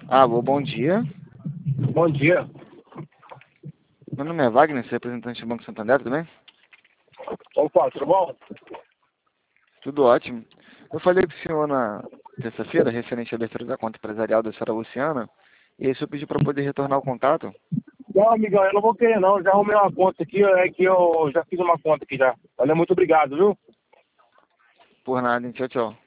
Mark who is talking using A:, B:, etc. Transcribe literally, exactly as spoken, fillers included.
A: Alô, bom dia.
B: Bom dia.
A: Meu nome é Wagner, sou representante do Banco Santander, tudo bem?
B: Opa, tudo bom?
A: Tudo ótimo. Eu falei com o senhor na terça-feira, referente à abertura da conta empresarial da senhora Luciana, e aí o senhor pediu para poder retornar o contato.
B: Não, amigão, eu não vou querer não. Já arrumei uma conta aqui, é que eu já fiz uma conta aqui já. Valeu, muito obrigado, viu?
A: Por nada, hein? Tchau, tchau.